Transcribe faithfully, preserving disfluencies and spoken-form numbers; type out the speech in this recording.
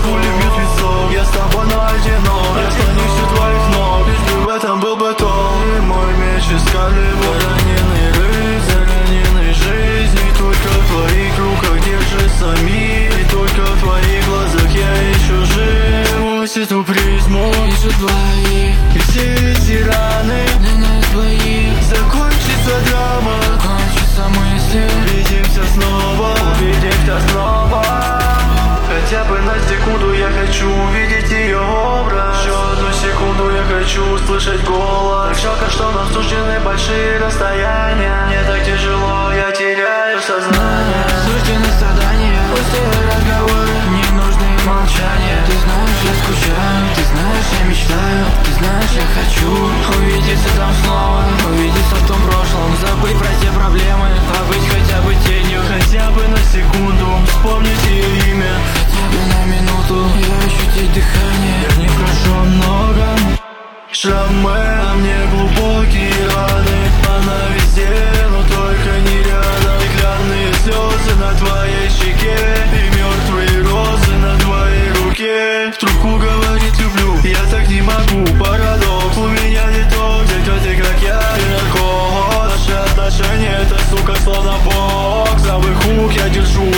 Пули бьют в висок, я с тобой на одинок. Я склонюсь у твоих ног, лишь бы в этом был бы толк. Ты мой меч из Калибра, раненый рыцарь, раненый жизнью. И только в твоих руках держится мир, и только в твоих глазах я ищу жизнь. Сквозь эту призму вижу двоих, и все эти раны для нас двоих. Закончится драма, Кончатся мысли, увидимся снова, увидимся снова. Хотя бы на секунду я хочу увидеть ее образ. Еще одну секунду я хочу услышать голос. Так жалко, что нам суждены большие расстояния. Мне так тяжело, я теряю сознание. суждены страдания, пустые разговоры, ненужные молчания. Ты знаешь, я скучаю, ты знаешь, я мечтаю, ты знаешь, я хочу увидеться там снова, увидеться в том прошлом, забыть про те проблемы, побыть хотя бы тенью. Хотя бы на секунду вспомнить ее имя. Хотя бы на минуту я ощутить дыхание. Я не прошу много. Шрамы, а мне глубокие раны. Она везде, но только не рядом. Стеклянные слезы на твоей щеке и мертвые розы на твоей руке. В трубку говорит люблю, я так не могу, парадокс. У меня не то, где ты как я и наркот. Наши отношения, это сука словно бокс. Правый хук я держу,